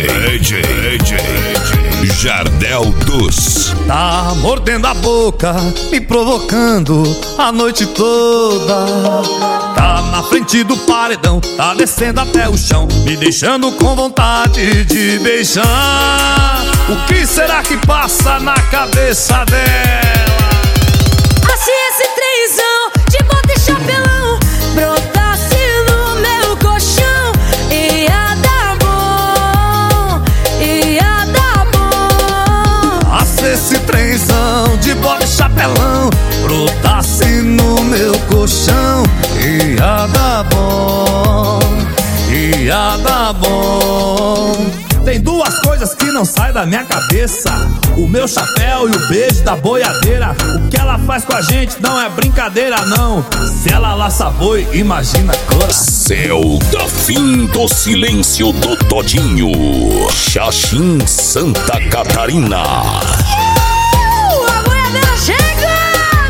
Jardel dos. Tá mordendo a boca, me provocando a noite toda. Tá na frente do paredão, tá descendo até o chão, me deixando com vontade de beijar. O que será que passa na cabeça dela? Se esse trenzão de bota e chapelão brotasse no meu colchão, ia dar bom, ia dar bom. Se esse trenzão de bota e chapelão brotasse no meu colchão, ia dar bom, ia dar bom. Tem duas coisas que não saem da minha cabeça: o meu chapéu e o beijo da boiadeira. O que ela faz com a gente não é brincadeira, não. Se ela laça boi, imagina coração. Céu da fim do silêncio do Todinho, Xaxim, Santa Catarina. A boiadeira chega,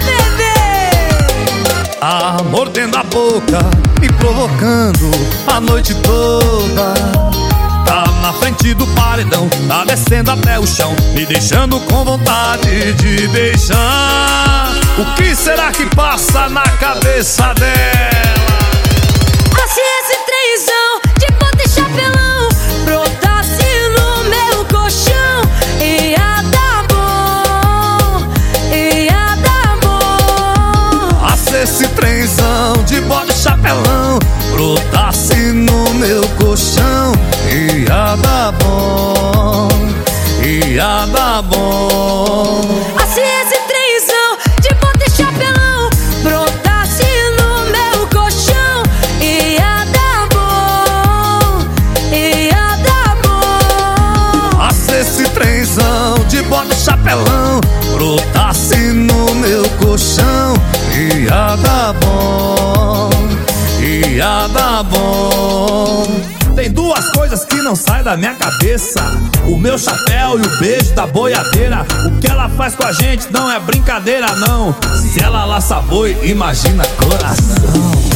bebê! Mordendo a boca, me provocando a noite toda. Tá na frente do paredão, tá descendo até o chão, me deixando com vontade de beijar. O que será que passa na cabeça dela? Se esse trenzão de bota e chapelão brotasse no meu colchão, ia dar bom, ia dar bom. Se esse trenzão de bota e chapelão brotasse no meu colchão, ia dar bom, ia dar bom. Se esse trenzão de bota e chapelão brotasse no meu colchão, ia dar bom, ia dar bom. Se esse trenzão de bota e chapelão brotasse no meu colchão, ia dar bom, ia dar bom. Tem duas coisas que não saem da minha cabeça: o meu chapéu e o beijo da boiadeira. O que ela faz com a gente não é brincadeira, não. Se ela laça boi, imagina coração.